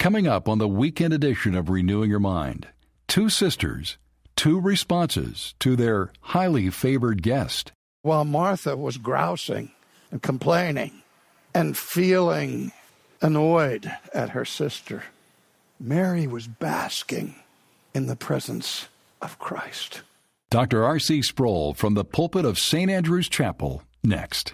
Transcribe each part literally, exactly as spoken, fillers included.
Coming up on the weekend edition of Renewing Your Mind, two sisters, two responses to their highly favored guest. While Martha was grousing and complaining and feeling annoyed at her sister, Mary was basking in the presence of Christ. Doctor R C Sproul from the pulpit of Saint Andrew's Chapel, next.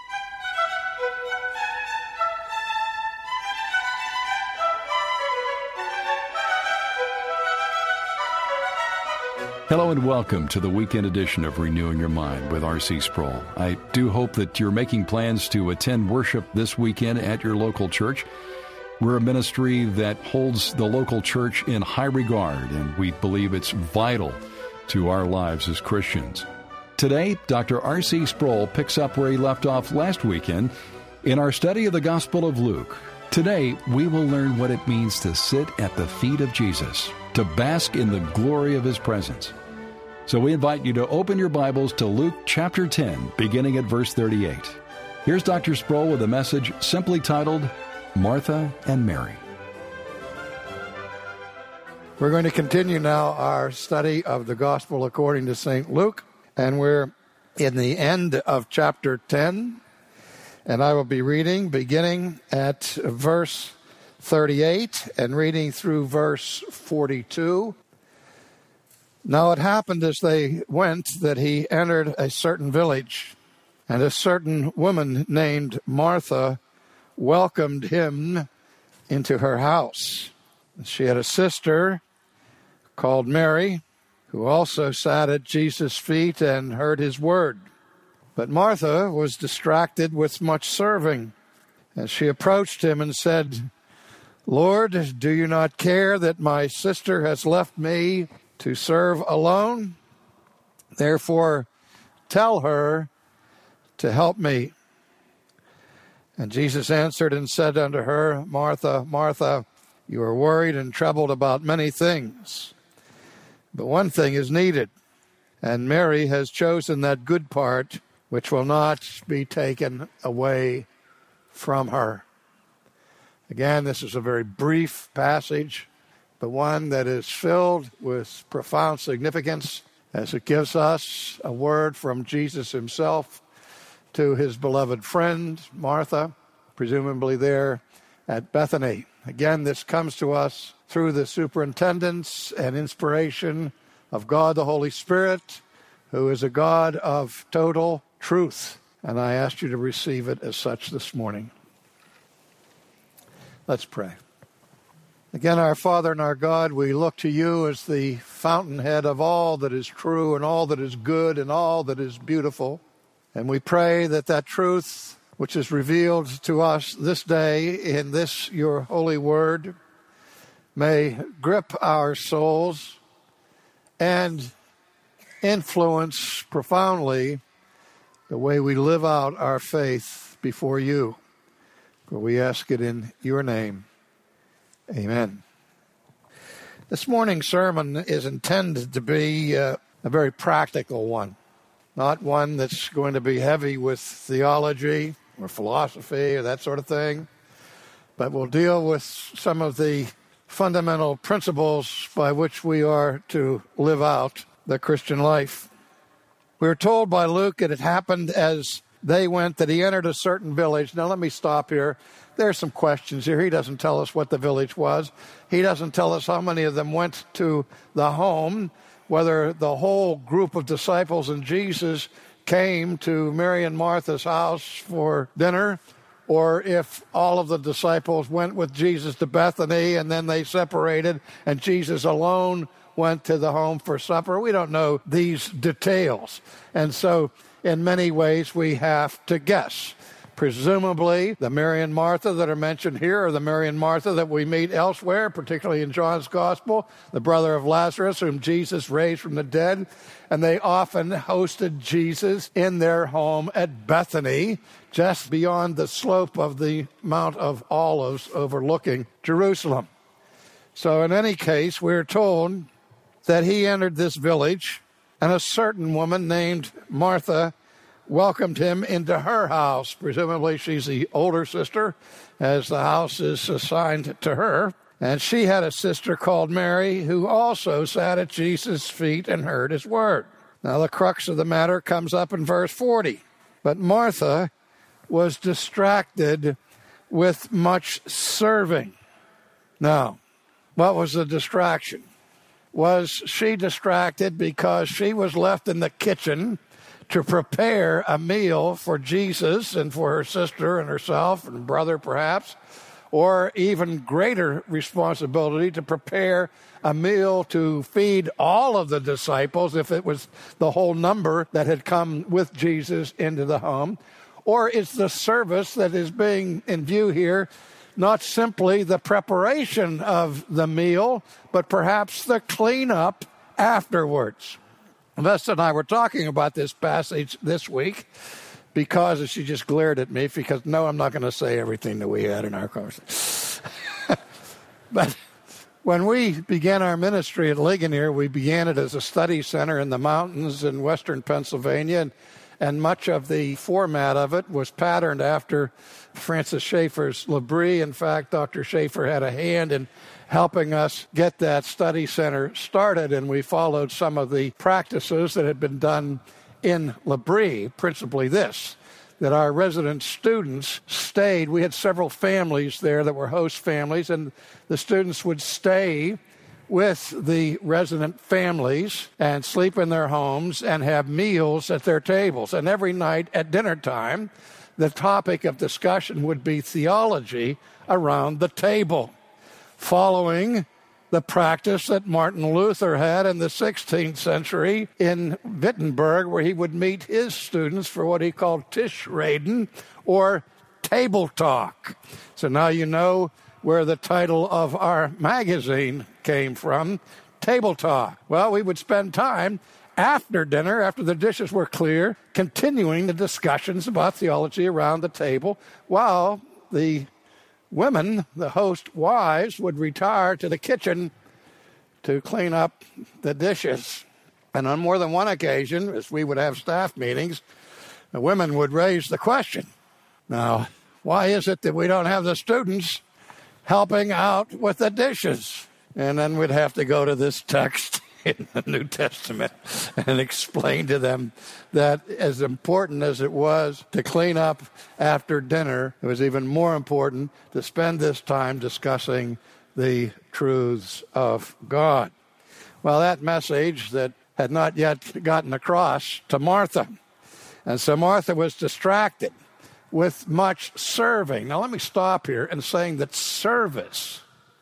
Hello and welcome to the weekend edition of Renewing Your Mind with R C Sproul. I do hope that you're making plans to attend worship this weekend at your local church. We're a ministry that holds the local church in high regard, and we believe it's vital to our lives as Christians. Today, Doctor R C Sproul picks up where he left off last weekend in our study of the Gospel of Luke. Today, we will learn what it means to sit at the feet of Jesus, to bask in the glory of his presence. So we invite you to open your Bibles to Luke chapter ten, beginning at verse thirty-eight. Here's Doctor Sproul with a message simply titled, Martha and Mary. We're going to continue now our study of the Gospel according to Saint Luke, and we're in the end of chapter ten, and I will be reading beginning at verse thirty-eight and reading through verse forty-two. Now it happened as they went that he entered a certain village, and a certain woman named Martha welcomed him into her house. She had a sister called Mary, who also sat at Jesus' feet and heard his word. But Martha was distracted with much serving. And she approached him and said, Lord, do you not care that my sister has left me to serve alone? Therefore, tell her to help me. And Jesus answered and said unto her, Martha, Martha, you are worried and troubled about many things, but one thing is needed, and Mary has chosen that good part which will not be taken away from her. Again, this is a very brief passage, but one that is filled with profound significance as it gives us a word from Jesus himself to his beloved friend, Martha, presumably there at Bethany. Again, this comes to us through the superintendence and inspiration of God the Holy Spirit, who is a God of total truth. And I ask you to receive it as such this morning. Let's pray. Again, our Father and our God, we look to you as the fountainhead of all that is true and all that is good and all that is beautiful. And we pray that that truth which is revealed to us this day in this, your holy word, may grip our souls and influence profoundly the way we live out our faith before you. For we ask it in your name. Amen. This morning's sermon is intended to be uh, a very practical one. Not one that's going to be heavy with theology or philosophy or that sort of thing, but we'll deal with some of the fundamental principles by which we are to live out the Christian life. We're told by Luke that it happened as they went that he entered a certain village. Now let me stop here. There are some questions here. He doesn't tell us what the village was. He doesn't tell us how many of them went to the home, whether the whole group of disciples and Jesus came to Mary and Martha's house for dinner, or if all of the disciples went with Jesus to Bethany and then they separated and Jesus alone went to the home for supper. We don't know these details. And so in many ways we have to guess. Presumably, the Mary and Martha that are mentioned here are the Mary and Martha that we meet elsewhere, particularly in John's Gospel, the brother of Lazarus, whom Jesus raised from the dead. And they often hosted Jesus in their home at Bethany, just beyond the slope of the Mount of Olives overlooking Jerusalem. So in any case, we're told that he entered this village, and a certain woman named Martha welcomed him into her house. Presumably she's the older sister, as the house is assigned to her. And she had a sister called Mary who also sat at Jesus' feet and heard his word. Now the crux of the matter comes up in verse forty. But Martha was distracted with much serving. Now, what was the distraction? Was she distracted because she was left in the kitchen to prepare a meal for Jesus and for her sister and herself and brother perhaps, or even greater responsibility to prepare a meal to feed all of the disciples if it was the whole number that had come with Jesus into the home? Or is the service that is being in view here not simply the preparation of the meal, but perhaps the cleanup afterwards? Vesta and I were talking about this passage this week because she just glared at me because, no, I'm not going to say everything that we had in our conversation. But when we began our ministry at Ligonier, we began it as a study center in the mountains in western Pennsylvania, and, and much of the format of it was patterned after Francis Schaeffer's L'Abri. In fact, Doctor Schaeffer had a hand in helping us get that study center started, and we followed some of the practices that had been done in L'Abri, principally this, that our resident students stayed. We had several families there that were host families, and the students would stay with the resident families and sleep in their homes and have meals at their tables. And every night at dinner time, the topic of discussion would be theology around the table, following the practice that Martin Luther had in the sixteenth century in Wittenberg, where he would meet his students for what he called Tischreden, or table talk. So now you know where the title of our magazine came from, Table Talk. Well, we would spend time after dinner, after the dishes were clear, continuing the discussions about theology around the table, while the women, the host wives, would retire to the kitchen to clean up the dishes. And on more than one occasion, as we would have staff meetings, the women would raise the question, now, why is it that we don't have the students helping out with the dishes? And then we'd have to go to this text in the New Testament and explain to them that as important as it was to clean up after dinner, it was even more important to spend this time discussing the truths of God. Well, that message that had not yet gotten across to Martha. And so Martha was distracted with much serving. Now let me stop here and saying that service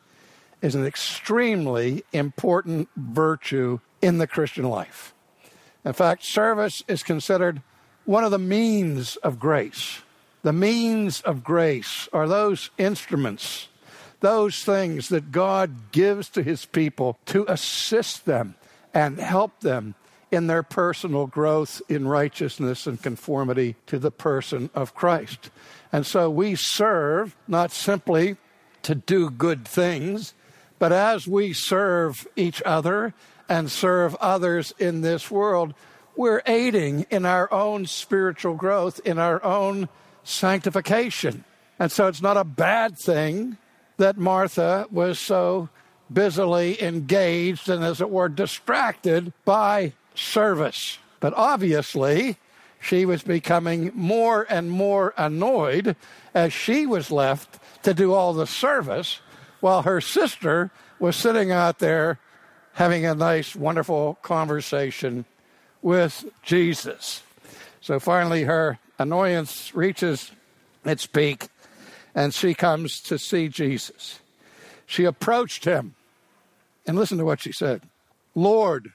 is an extremely important virtue in the Christian life. In fact, service is considered one of the means of grace. The means of grace are those instruments, those things that God gives to his people to assist them and help them in their personal growth in righteousness and conformity to the person of Christ. And so we serve not simply to do good things, but as we serve each other and serve others in this world, we're aiding in our own spiritual growth, in our own sanctification. And so it's not a bad thing that Martha was so busily engaged and, as it were, distracted by service. But obviously, she was becoming more and more annoyed as she was left to do all the service, while her sister was sitting out there having a nice, wonderful conversation with Jesus. So finally, her annoyance reaches its peak, and she comes to see Jesus. She approached him, and listen to what she said. Lord,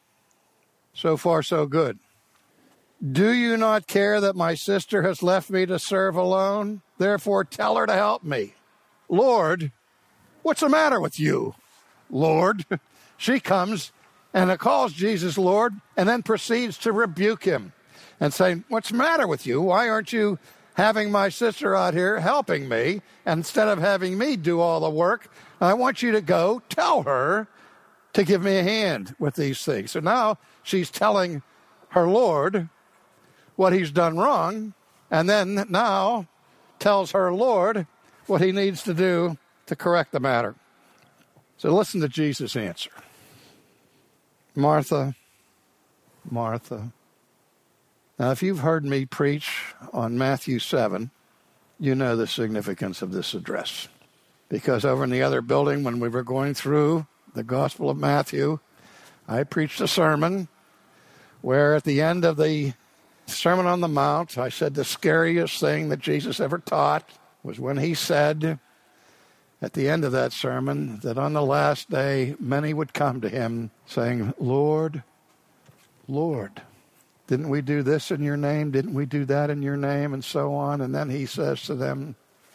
so far so good. Do you not care that my sister has left me to serve alone? Therefore, tell her to help me. Lord, what's the matter with you, Lord? She comes and calls Jesus Lord and then proceeds to rebuke him and say, what's the matter with you? Why aren't you having my sister out here helping me? And instead of having me do all the work, I want you to go tell her to give me a hand with these things. So now she's telling her Lord what he's done wrong, and then now tells her Lord what he needs to do to correct the matter. So listen to Jesus' answer. Martha, Martha. Now, if you've heard me preach on Matthew seven, you know the significance of this address. Because over in the other building, when we were going through the Gospel of Matthew, I preached a sermon where at the end of the Sermon on the Mount, I said the scariest thing that Jesus ever taught was when he said at the end of that sermon that on the last day, many would come to him saying, Lord, Lord, didn't we do this in your name? Didn't we do that in your name? And so on. And then he says to them,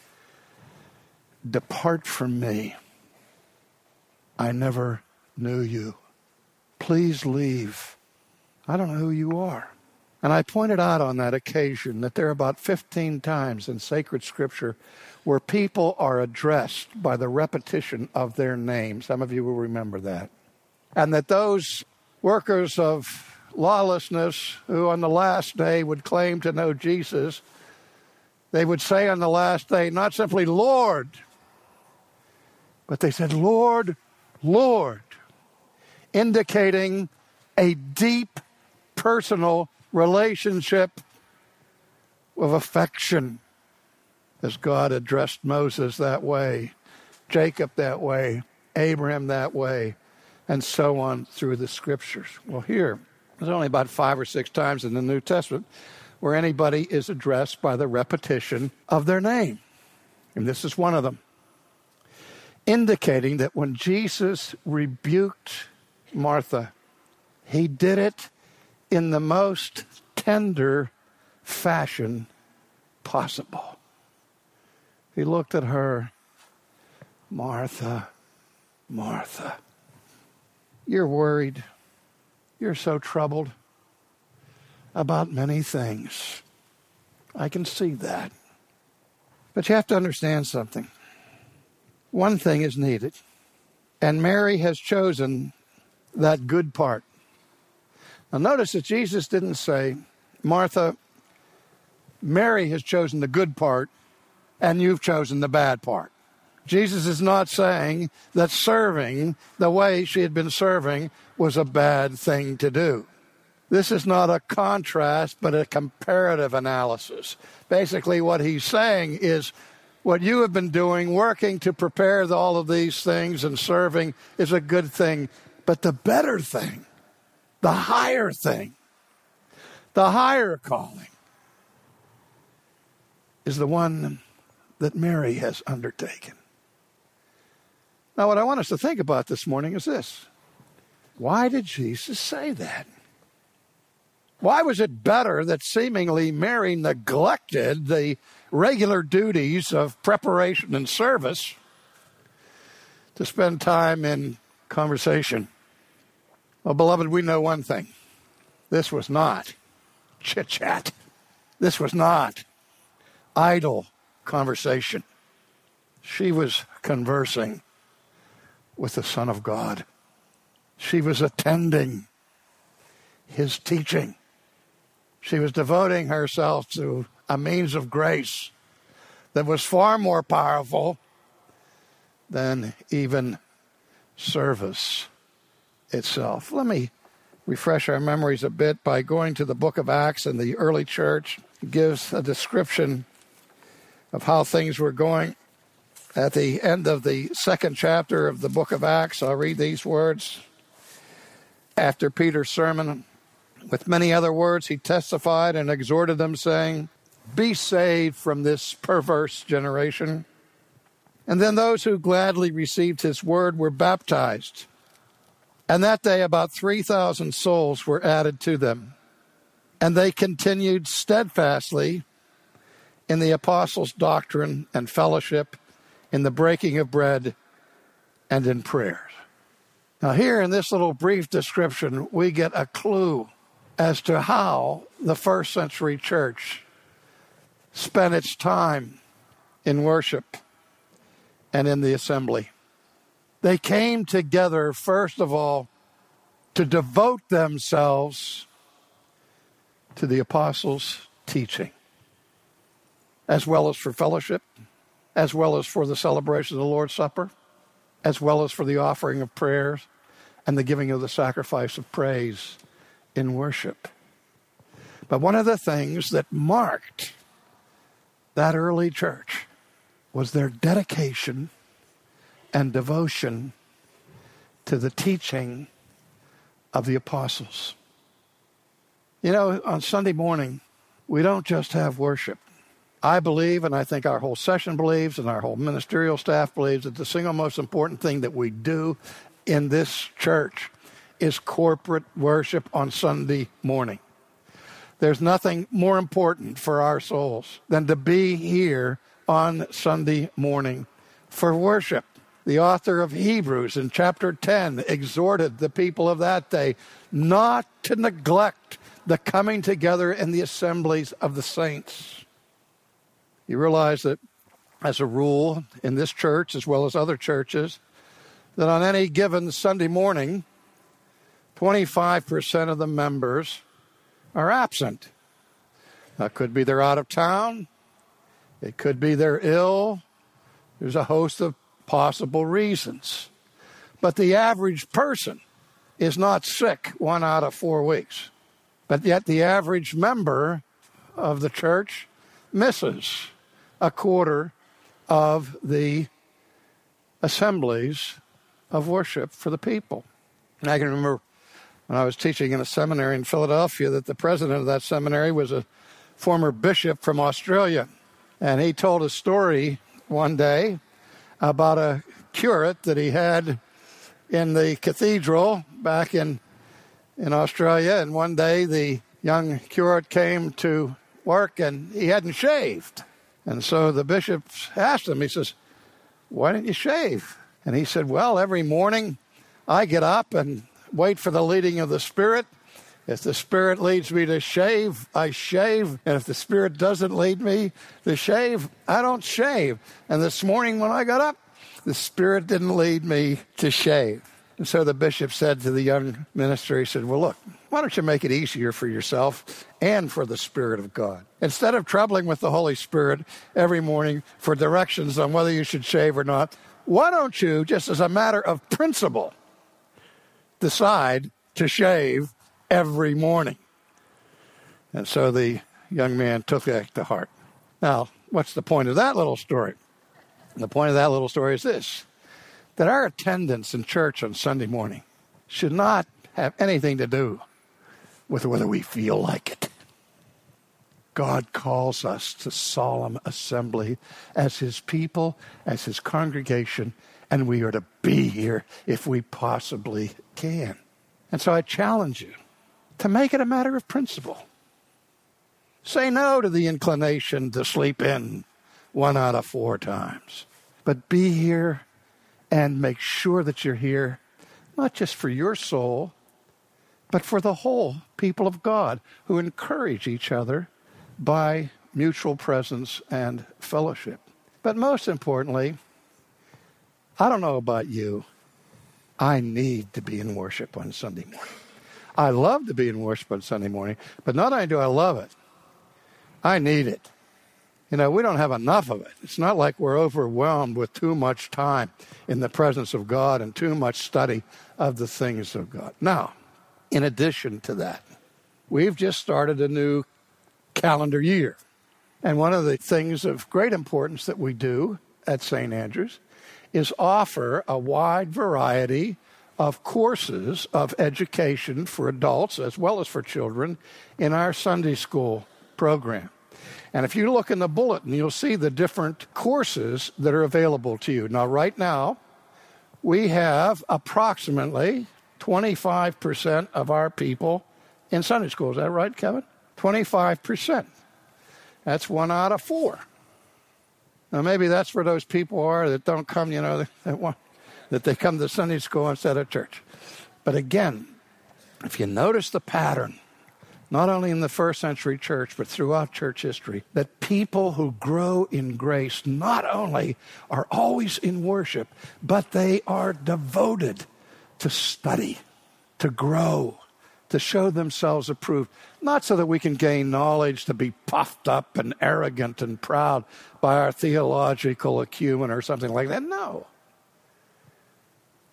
depart from me. I never knew you. Please leave. I don't know who you are. And I pointed out on that occasion that there are about fifteen times in sacred scripture where people are addressed by the repetition of their name. Some of you will remember that. And that those workers of lawlessness who on the last day would claim to know Jesus, they would say on the last day, not simply Lord, but they said, Lord, Lord, indicating a deep personal relationship of affection, as God addressed Moses that way, Jacob that way, Abraham that way, and so on through the scriptures. Well, here, there's only about five or six times in the New Testament where anybody is addressed by the repetition of their name. And this is one of them, indicating that when Jesus rebuked Martha, he did it in the most tender fashion possible. He looked at her, Martha, Martha, you're worried. You're so troubled about many things. I can see that. But you have to understand something. One thing is needed, and Mary has chosen that good part. Now notice that Jesus didn't say, Martha, Mary has chosen the good part, and you've chosen the bad part. Jesus is not saying that serving the way she had been serving was a bad thing to do. This is not a contrast, but a comparative analysis. Basically, what he's saying is what you have been doing, working to prepare all of these things and serving, is a good thing. But the better thing, the higher thing, the higher calling, is the one that Mary has undertaken. Now, what I want us to think about this morning is this. Why did Jesus say that? Why was it better that seemingly Mary neglected the regular duties of preparation and service to spend time in conversation? Well, beloved, we know one thing. This was not chit-chat. This was not idle conversation. She was conversing with the Son of God. She was attending his teaching. She was devoting herself to a means of grace that was far more powerful than even service itself. Let me refresh our memories a bit by going to the book of Acts, and the early church gives a description of how things were going. At the end of the second chapter of the book of Acts, I'll read these words. After Peter's sermon, with many other words, he testified and exhorted them, saying, be saved from this perverse generation. And then those who gladly received his word were baptized. And that day about three thousand souls were added to them. And they continued steadfastly in the apostles' doctrine and fellowship, in the breaking of bread, and in prayers. Now here in this little brief description, we get a clue as to how the first century church spent its time in worship and in the assembly. They came together, first of all, to devote themselves to the apostles' teaching, as well as for fellowship, as well as for the celebration of the Lord's Supper, as well as for the offering of prayers and the giving of the sacrifice of praise in worship. But one of the things that marked that early church was their dedication and devotion to the teaching of the apostles. You know, on Sunday morning, we don't just have worship. I believe, and I think our whole session believes, and our whole ministerial staff believes, that the single most important thing that we do in this church is corporate worship on Sunday morning. There's nothing more important for our souls than to be here on Sunday morning for worship. The author of Hebrews in chapter ten exhorted the people of that day not to neglect the coming together in the assemblies of the saints. You realize that as a rule in this church as well as other churches, that on any given Sunday morning, twenty-five percent of the members are absent. That could be they're out of town. It could be they're ill. There's a host of possible reasons. But the average person is not sick one out of four weeks. But yet the average member of the church misses a quarter of the assemblies of worship for the people. And I can remember when I was teaching in a seminary in Philadelphia that the president of that seminary was a former bishop from Australia. And he told a story one day about a curate that he had in the cathedral back in, in Australia. And one day the young curate came to work and he hadn't shaved. And so the bishop asked him, he says, "Why didn't you shave?" And he said, "Well, every morning I get up and wait for the leading of the Spirit. If the Spirit leads me to shave, I shave. And if the Spirit doesn't lead me to shave, I don't shave. And this morning when I got up, the Spirit didn't lead me to shave." And so the bishop said to the young minister, he said, "Well, look, why don't you make it easier for yourself and for the Spirit of God? Instead of troubling with the Holy Spirit every morning for directions on whether you should shave or not, why don't you, just as a matter of principle, decide to shave every morning?" And so the young man took that to heart. Now, what's the point of that little story? The point of that little story is this, that our attendance in church on Sunday morning should not have anything to do with whether we feel like it. God calls us to solemn assembly as his people, as his congregation, and we are to be here if we possibly can. And so I challenge you to make it a matter of principle. Say no to the inclination to sleep in one out of four times. But be here and make sure that you're here, not just for your soul, but for the whole people of God who encourage each other by mutual presence and fellowship. But most importantly, I don't know about you, I need to be in worship on Sunday morning. I love to be in worship on Sunday morning, but not only do I love it, I need it. You know, we don't have enough of it. It's not like we're overwhelmed with too much time in the presence of God and too much study of the things of God. Now, in addition to that, we've just started a new calendar year. And one of the things of great importance that we do at Saint Andrews is offer a wide variety of courses of education for adults as well as for children in our Sunday school program. And if you look in the bulletin, you'll see the different courses that are available to you. Now, right now, we have approximately twenty-five percent of our people in Sunday school. Is that right, Kevin? twenty-five percent. That's one out of four. Now, maybe that's where those people are that don't come, you know, that, want, that they come to Sunday school instead of church. But again, if you notice the pattern, not only in the first century church, but throughout church history, that people who grow in grace not only are always in worship, but they are devoted to study, to grow, to show themselves approved, not so that we can gain knowledge to be puffed up and arrogant and proud by our theological acumen or something like that. No.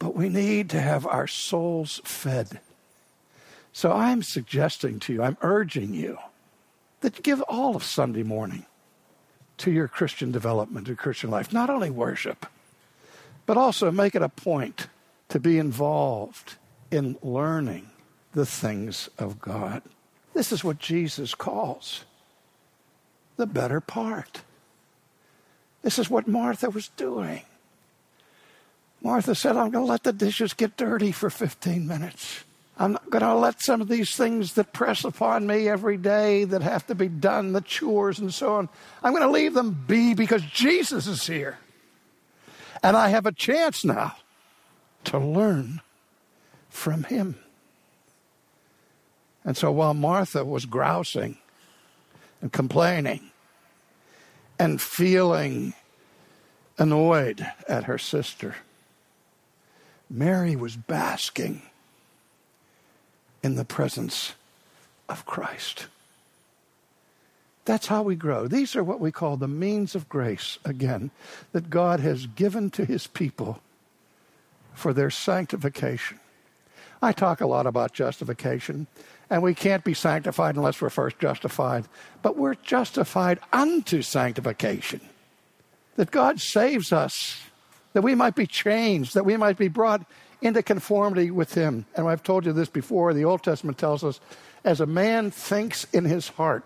But we need to have our souls fed. So I'm suggesting to you, I'm urging you, that you give all of Sunday morning to your Christian development, to Christian life. Not only worship, but also make it a point to be involved in learning the things of God. This is what Jesus calls the better part. This is what Martha was doing. Martha said, I'm going to let the dishes get dirty for fifteen minutes. I'm not going to let some of these things that press upon me every day that have to be done, the chores and so on, I'm going to leave them be because Jesus is here. And I have a chance now to learn from him. And so while Martha was grousing and complaining and feeling annoyed at her sister, Mary was basking in the presence of Christ. That's how we grow. These are what we call the means of grace, again, that God has given to his people for their sanctification. I talk a lot about justification, and we can't be sanctified unless we're first justified. But we're justified unto sanctification, that God saves us, that we might be changed, that we might be brought into conformity with him. And I've told you this before, the Old Testament tells us, as a man thinks in his heart,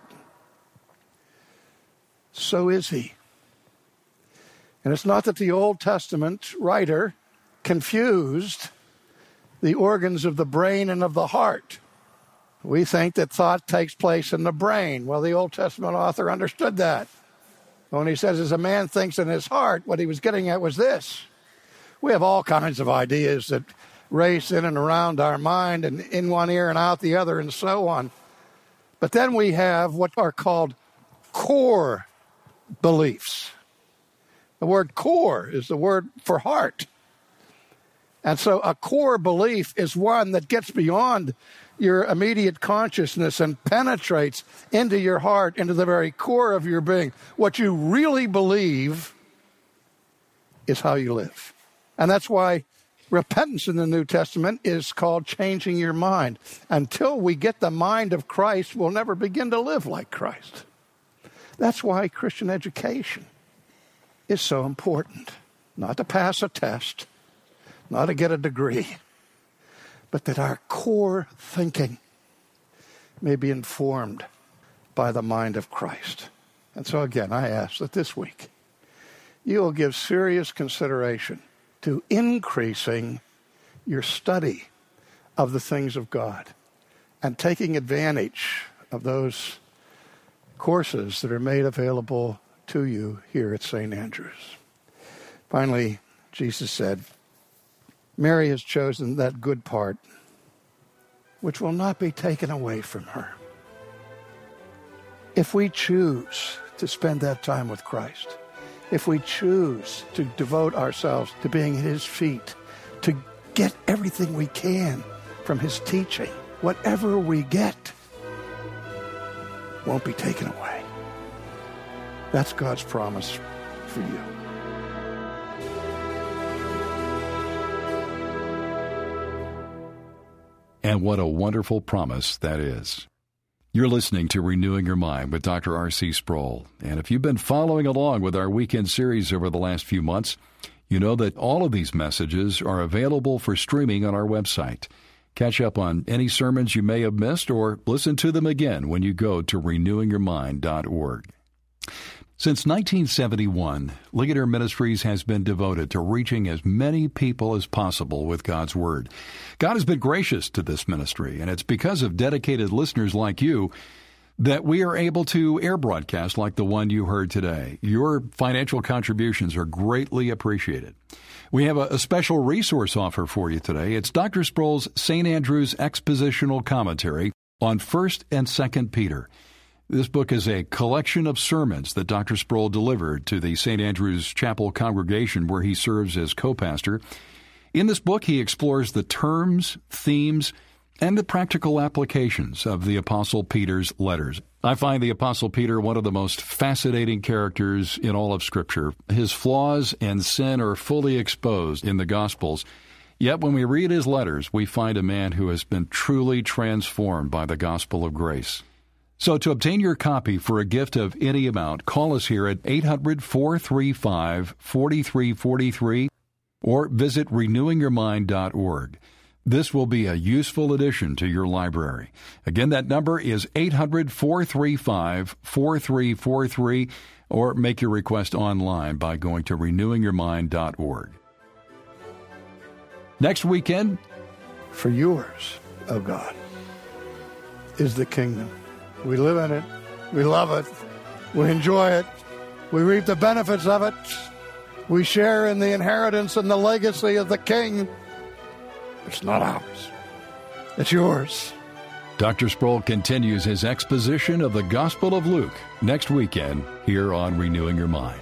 so is he. And it's not that the Old Testament writer confused the organs of the brain and of the heart. We think that thought takes place in the brain. Well, the Old Testament author understood that. When he says, as a man thinks in his heart, what he was getting at was this. We have all kinds of ideas that race in and around our mind and in one ear and out the other and so on. But then we have what are called core beliefs. The word core is the word for heart. And so a core belief is one that gets beyond your immediate consciousness and penetrates into your heart, into the very core of your being. What you really believe is how you live. And that's why repentance in the New Testament is called changing your mind. Until we get the mind of Christ, we'll never begin to live like Christ. That's why Christian education is so important. Not to pass a test, not to get a degree, but that our core thinking may be informed by the mind of Christ. And so again, I ask that this week you will give serious consideration to increasing your study of the things of God and taking advantage of those courses that are made available to you here at Saint Andrews. Finally, Jesus said, Mary has chosen that good part which will not be taken away from her. If we choose to spend that time with Christ, if we choose to devote ourselves to being at his feet, to get everything we can from his teaching, whatever we get won't be taken away. That's God's promise for you. And what a wonderful promise that is. You're listening to Renewing Your Mind with Doctor R C Sproul. And if you've been following along with our weekend series over the last few months, you know that all of these messages are available for streaming on our website. Catch up on any sermons you may have missed or listen to them again when you go to renewing your mind dot org. Since nineteen seventy-one, Ligonier Ministries has been devoted to reaching as many people as possible with God's Word. God has been gracious to this ministry, and it's because of dedicated listeners like you that we are able to air broadcasts like the one you heard today. Your financial contributions are greatly appreciated. We have a, a special resource offer for you today. It's Doctor Sproul's Saint Andrew's Expositional Commentary on First and Second Peter. This book is a collection of sermons that Doctor Sproul delivered to the Saint Andrew's Chapel congregation where he serves as co-pastor. In this book, he explores the terms, themes, and the practical applications of the Apostle Peter's letters. I find the Apostle Peter one of the most fascinating characters in all of Scripture. His flaws and sin are fully exposed in the Gospels, Yet when we read his letters, we find a man who has been truly transformed by the gospel of grace. So to obtain your copy for a gift of any amount, call us here at eight hundred, four three five, four three four three or visit renewing your mind dot org. This will be a useful addition to your library. Again, that number is eight hundred, four three five, four three four three or make your request online by going to renewing your mind dot org. Next weekend, for yours, O God, is the kingdom. We live in it. We love it. We enjoy it. We reap the benefits of it. We share in the inheritance and the legacy of the King. It's not ours. It's yours. Doctor Sproul continues his exposition of the Gospel of Luke next weekend here on Renewing Your Mind.